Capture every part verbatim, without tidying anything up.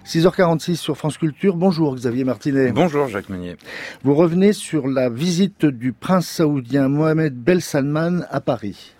six heures quarante-six sur France Culture. Bonjour Xavier Martinet. Bonjour Jacques Meunier. Vous revenez sur la visite du prince saoudien Mohammed Ben Salman à Paris.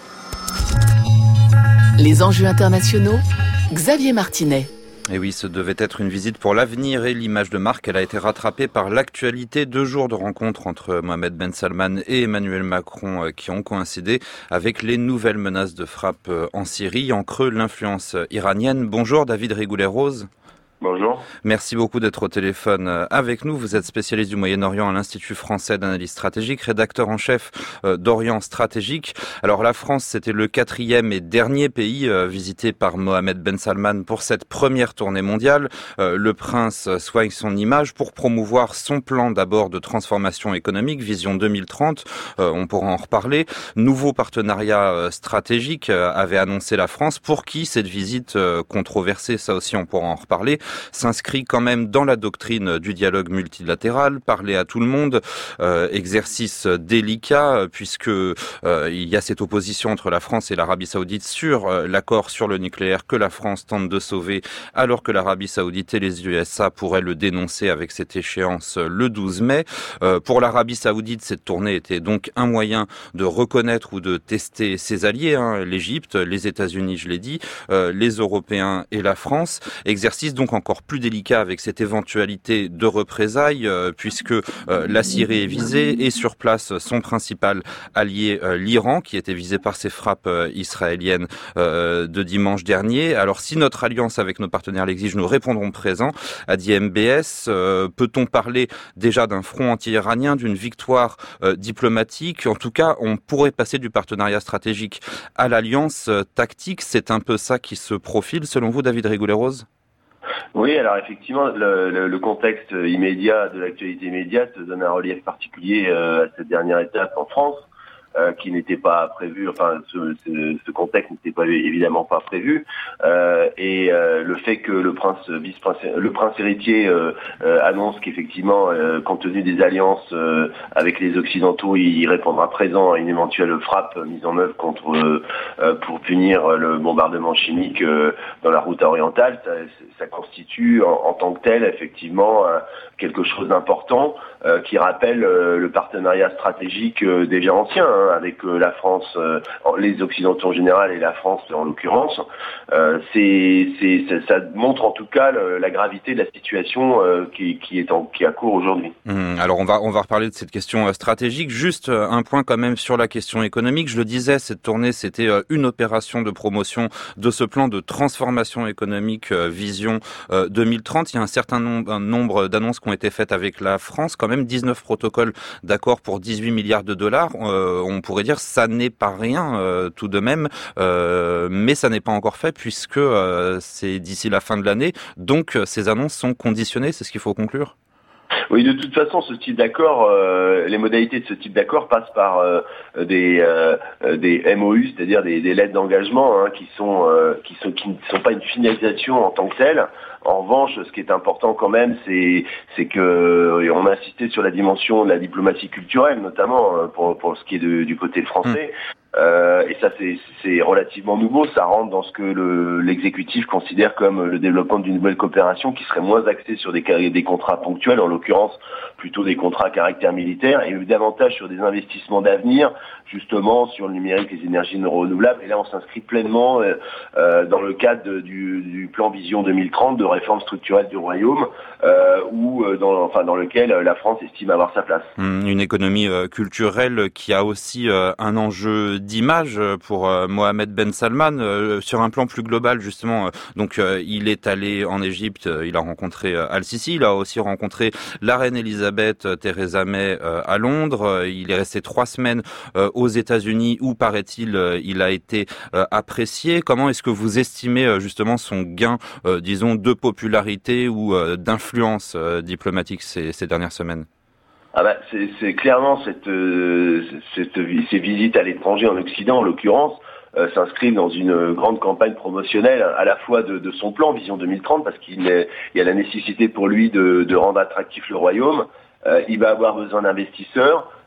Les enjeux internationaux, Xavier Martinet. Et oui, ce devait être une visite pour l'avenir et l'image de marque. Elle a été rattrapée par l'actualité. Deux jours de rencontre entre Mohammed Ben Salman et Emmanuel Macron qui ont coïncidé avec les nouvelles menaces de frappe en Syrie. En creux, l'influence iranienne. Bonjour David Rigoulet-Rose. Bonjour. Merci beaucoup d'être au téléphone avec nous. Vous êtes spécialiste du Moyen-Orient à l'Institut français d'analyse stratégique, rédacteur en chef d'Orient Stratégique. Alors la France, c'était le quatrième et dernier pays visité par Mohammed Ben Salman pour cette première tournée mondiale. Le prince soigne son image pour promouvoir son plan d'abord de transformation économique, Vision deux mille trente. On pourra en reparler. Nouveau partenariat stratégique avait annoncé la France, pour qui cette visite controversée, ça aussi on pourra en reparler, s'inscrit quand même dans la doctrine du dialogue multilatéral, parler à tout le monde, euh, exercice délicat puisque euh, il y a cette opposition entre la France et l'Arabie Saoudite sur euh, l'accord sur le nucléaire que la France tente de sauver, alors que l'Arabie Saoudite et les U S A pourraient le dénoncer avec cette échéance le douze mai. Euh, pour l'Arabie Saoudite, cette tournée était donc un moyen de reconnaître ou de tester ses alliés, hein, l'Égypte, les États-Unis, je l'ai dit, euh, les Européens et la France. Exercice donc encore plus délicat avec cette éventualité de représailles euh, puisque euh, la Syrie est visée et sur place son principal allié euh, l'Iran qui était visé par ces frappes euh, israéliennes euh, de dimanche dernier. Alors si notre alliance avec nos partenaires l'exige, nous répondrons présent, a dit M B S. Euh, peut-on parler déjà d'un front anti-iranien, d'une victoire euh, diplomatique? En tout cas, on pourrait passer du partenariat stratégique à l'alliance euh, tactique. C'est un peu ça qui se profile selon vous, David Rigoulet-Rose? Oui, alors effectivement, le, le, le contexte immédiat de l'actualité immédiate donne un relief particulier euh, à cette dernière étape en France, euh, qui n'était pas prévu. Enfin, ce, ce, ce contexte n'était pas évidemment pas prévu, euh, et euh, le fait que le prince vice-prince, le prince héritier euh, euh, annonce qu'effectivement, euh, compte tenu des alliances euh, avec les Occidentaux, il répondra présent à une éventuelle frappe mise en œuvre contre euh, pour punir le bombardement chimique euh, dans la route orientale. Ça, ça constitue en, en tant que tel effectivement euh, quelque chose d'important euh, qui rappelle euh, le partenariat stratégique euh, déjà ancien hein, avec euh, la France, euh, les Occidentaux en général et la France en l'occurrence. Euh, c'est, c'est, ça, ça montre en tout cas le, la gravité de la situation euh, qui, qui est en, qui est à court aujourd'hui. Mmh, alors on va on va reparler de cette question stratégique. Juste un point quand même sur la question économique. Je le disais, cette tournée c'était une opération de promotion de ce plan de transformation économique Vision deux mille trente. Il y a un certain nombre, un nombre d'annonces qui ont été faites avec la France, quand même dix-neuf protocoles d'accord pour dix-huit milliards de dollars. Euh, on pourrait dire ça n'est pas rien euh, tout de même, euh, mais ça n'est pas encore fait puisque euh, c'est d'ici la fin de l'année. Donc ces annonces sont conditionnées, c'est ce qu'il faut conclure. Oui, de toute façon, ce type d'accord, euh, les modalités de ce type d'accord passent par euh, des euh, des M O U, c'est-à-dire des, des lettres d'engagement hein, qui sont euh, qui sont qui ne sont pas une finalisation en tant que telle. En revanche, ce qui est important quand même, c'est c'est que on a insisté sur la dimension de la diplomatie culturelle, notamment pour pour ce qui est de, du côté français. Mmh. Euh, et ça, c'est, c'est relativement nouveau. Ça rentre dans ce que le, l'exécutif considère comme le développement d'une nouvelle coopération qui serait moins axée sur des, des contrats ponctuels, en l'occurrence plutôt des contrats à caractère militaire, et davantage sur des investissements d'avenir, justement sur le numérique, les énergies renouvelables. Et là, on s'inscrit pleinement euh, euh, dans le cadre de, du, du plan Vision deux mille trente de réforme structurelle du Royaume, euh, ou euh, dans, enfin dans lequel la France estime avoir sa place. Une économie euh, culturelle qui a aussi euh, un enjeu d'image pour euh, Mohammed Ben Salman euh, sur un plan plus global justement. Euh, donc euh, il est allé en Égypte, euh, il a rencontré euh, Al-Sisi, il a aussi rencontré la reine Elisabeth, euh, Theresa May euh, à Londres. Euh, il est resté trois semaines euh, aux États-Unis où paraît-il euh, il a été euh, apprécié. Comment est-ce que vous estimez euh, justement son gain, euh, disons, de popularité ou euh, d'influence euh, diplomatique ces, ces dernières semaines? Ah bah, c'est, c'est clairement cette, euh, cette, ces visites à l'étranger en Occident, en l'occurrence, euh, s'inscrivent dans une grande campagne promotionnelle à la fois de, de son plan Vision deux mille trente, parce qu'il est, il y a la nécessité pour lui de, de rendre attractif le royaume. Euh, il va avoir besoin d'investisseurs.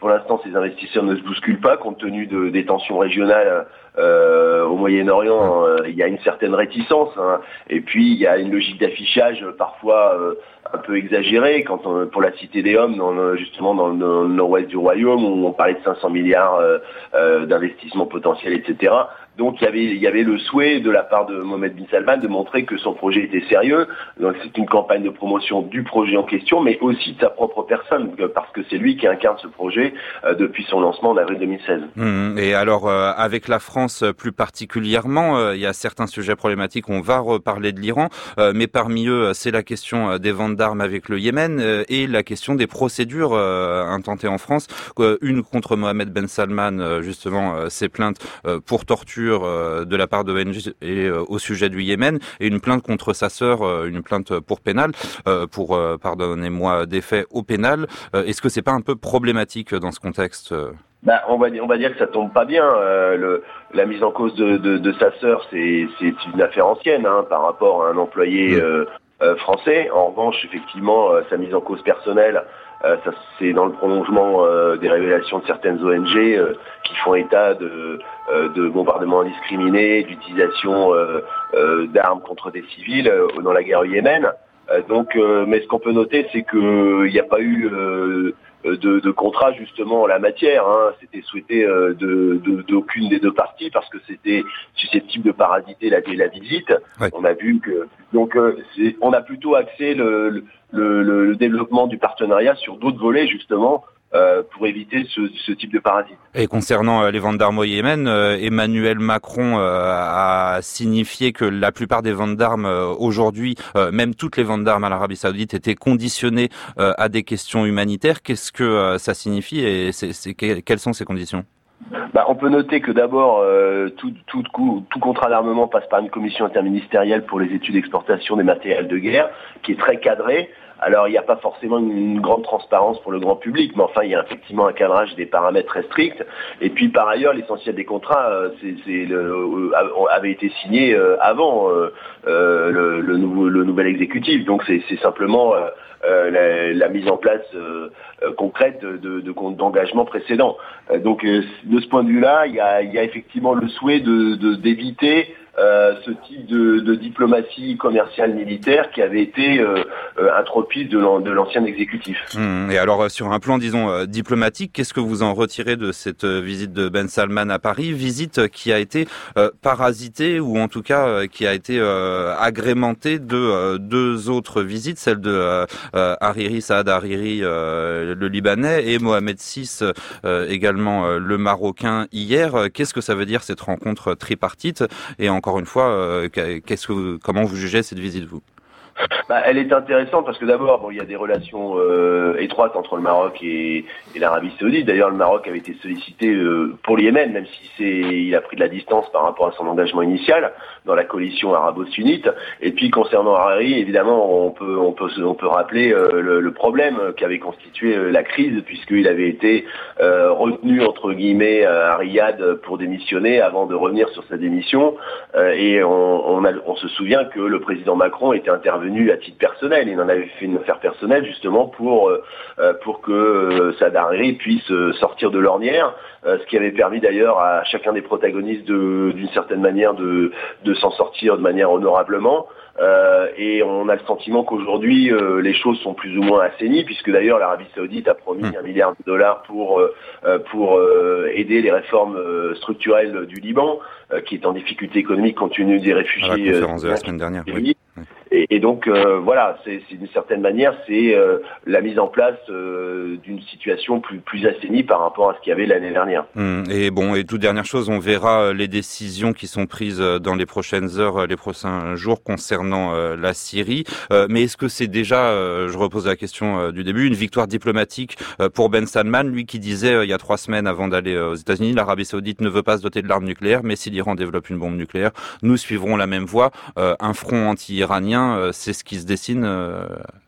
pour l'instant, ces investisseurs ne se bousculent pas compte tenu de, des tensions régionales euh, au Moyen-Orient. Euh, il y a une certaine réticence, hein, et puis il y a une logique d'affichage parfois euh, un peu exagérée. Quand on, pour la Cité des Hommes, dans le, justement dans le, dans le nord-ouest du royaume, où on parlait de cinq cents milliards euh, euh, d'investissements potentiels, et cetera. Donc il y avait il y avait le souhait de la part de Mohamed bin Salman de montrer que son projet était sérieux. Donc c'est une campagne de promotion du projet en question, mais aussi de sa propre personne, parce que c'est lui qui incarne ce projet euh, depuis son lancement en avril deux mille seize. Mmh. Et alors euh, avec la France plus particulièrement, euh, il y a certains sujets problématiques. On va reparler de l'Iran, euh, mais parmi eux c'est la question des ventes d'armes avec le Yémen euh, et la question des procédures euh, intentées en France. Euh, une contre Mohamed Ben Salman, euh, justement, euh, ces plaintes euh, pour torture de la part de O N G et au sujet du Yémen, et une plainte contre sa sœur, une plainte pour pénal, pour, pardonnez-moi, des faits au pénal. Est-ce que c'est pas un peu problématique dans ce contexte ? Bah, on va dire, on va dire que ça tombe pas bien. Euh, le, la mise en cause de, de, de sa sœur, c'est, c'est une affaire ancienne, hein, par rapport à un employé euh, euh, français. En revanche, effectivement, euh, sa mise en cause personnelle, Euh, ça, c'est dans le prolongement euh, des révélations de certaines O N G euh, qui font état de, euh, de bombardements indiscriminés, d'utilisation euh, euh, d'armes contre des civils euh, dans la guerre au Yémen. Euh, donc, euh, mais ce qu'on peut noter, c'est qu'il n'y a pas eu euh, de, de contrat justement en la matière. Hein. C'était souhaité euh, de, de, d'aucune des deux parties parce que c'était susceptible de parasiter la, la visite. Ouais. On a vu que donc euh, c'est, on a plutôt axé le, le Le, le, le développement du partenariat sur d'autres volets justement euh, pour éviter ce, ce type de parasite. Et concernant euh, les ventes d'armes au Yémen, euh, Emmanuel Macron euh, a signifié que la plupart des ventes d'armes euh, aujourd'hui, euh, même toutes les ventes d'armes à l'Arabie Saoudite, étaient conditionnées euh, à des questions humanitaires. Qu'est-ce que euh, ça signifie et c'est, c'est, quelles sont ces conditions ? Bah, on peut noter que d'abord, euh, tout, tout, tout contrat d'armement passe par une commission interministérielle pour les études d'exportation des matériels de guerre, qui est très cadrée. Alors, il n'y a pas forcément une, une grande transparence pour le grand public, mais enfin, il y a effectivement un cadrage des paramètres très stricts. Et puis, par ailleurs, l'essentiel des contrats euh, c'est, c'est le, euh, avait été signé euh, avant euh, euh, le, le, nouveau, le nouvel exécutif. Donc, c'est, c'est simplement euh, euh, la, la mise en place euh, euh, concrète de, de, de, d'engagements précédents. Euh, donc, euh, de ce point de vue-là, il y a, il y a effectivement le souhait de, de, d'éviter Euh, ce type de, de diplomatie commerciale militaire qui avait été euh, euh, introduite de, l'an, de l'ancien exécutif. Mmh. Et alors, sur un plan, disons, euh, diplomatique, qu'est-ce que vous en retirez de cette euh, visite de Ben Salman à Paris, visite qui a été euh, parasitée, ou en tout cas euh, qui a été euh, agrémentée de euh, deux autres visites, celle de euh, euh, Hariri, Saad Hariri, euh, le Libanais, et Mohamed six, euh, également euh, le Marocain, hier. Qu'est-ce que ça veut dire, cette rencontre tripartite ? Et en Encore une fois, euh, qu'est-ce que vous, comment vous jugez cette visite, vous ? Bah, elle est intéressante parce que d'abord, bon, il y a des relations euh, étroites entre le Maroc et, et l'Arabie Saoudite. D'ailleurs, le Maroc avait été sollicité euh, pour le Yémen, même si c'est, il a pris de la distance par rapport à son engagement initial dans la coalition arabo-sunnite. Et puis, concernant Hariri, évidemment, on peut, on peut, on peut rappeler euh, le, le problème qu'avait constitué euh, la crise, puisqu'il avait été euh, retenu entre guillemets à Riyad pour démissionner avant de revenir sur sa démission. Euh, et on, on, a, on se souvient que le président Macron était intervenu à titre personnel. Il en avait fait une affaire personnelle justement pour euh, pour que euh, Saad Hariri puisse euh, sortir de l'ornière, euh, ce qui avait permis d'ailleurs à chacun des protagonistes de, d'une certaine manière de de s'en sortir de manière honorablement. Euh, et on a le sentiment qu'aujourd'hui euh, les choses sont plus ou moins assainies, puisque d'ailleurs l'Arabie Saoudite a promis mmh. un milliard de dollars pour euh, pour euh, aider les réformes euh, structurelles du Liban, euh, qui est en difficulté économique compte tenu des réfugiés. À la conférence euh, de la semaine dernière. Oui. Et, et donc euh, voilà, c'est, c'est d'une certaine manière, c'est euh, la mise en place euh, d'une situation plus plus assainie par rapport à ce qu'il y avait l'année dernière. Mmh. Et bon, et toute dernière chose, on verra les décisions qui sont prises dans les prochaines heures, les prochains jours concernant euh, la Syrie. Euh, mais est-ce que c'est déjà, euh, je repose la question euh, du début, une victoire diplomatique euh, pour Ben Salman, lui qui disait euh, il y a trois semaines avant d'aller euh, aux États-Unis, l'Arabie Saoudite ne veut pas se doter de l'arme nucléaire, mais si l'Iran développe une bombe nucléaire, nous suivrons la même voie. Euh, un front anti-iranien, euh, c'est ce qui se dessine. Euh...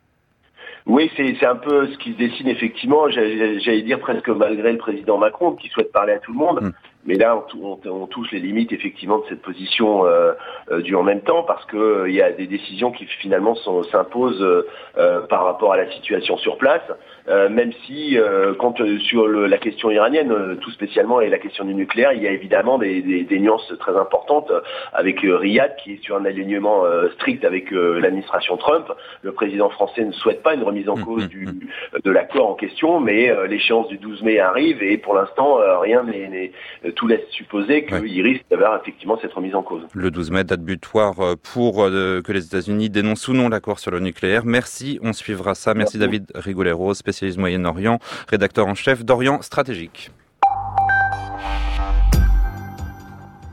Oui, c'est, c'est un peu ce qui se dessine effectivement, j'allais, j'allais dire presque malgré le président Macron qui souhaite parler à tout le monde. Mmh. Mais là, on, on, on touche les limites effectivement de cette position euh, euh, du en même temps, parce que euh, il y a des décisions qui finalement sont, s'imposent euh, par rapport à la situation sur place, euh, même si, euh, quand euh, sur le, la question iranienne, euh, tout spécialement, et la question du nucléaire, il y a évidemment des, des, des nuances très importantes avec euh, Riyad, qui est sur un alignement euh, strict avec euh, l'administration Trump. Le président français ne souhaite pas une remise en cause mmh, du, mmh. de l'accord en question, mais euh, l'échéance du douze mai arrive, et pour l'instant, euh, rien n'est, n'est tout laisse supposer qu'il ouais. risque d'avoir effectivement cette remise en cause. Le douze mai, date butoir pour euh, que les États-Unis dénoncent ou non l'accord sur le nucléaire. Merci, on suivra ça. Merci, Merci. David Rigolero, spécialiste Moyen-Orient, rédacteur en chef d'Orient Stratégique.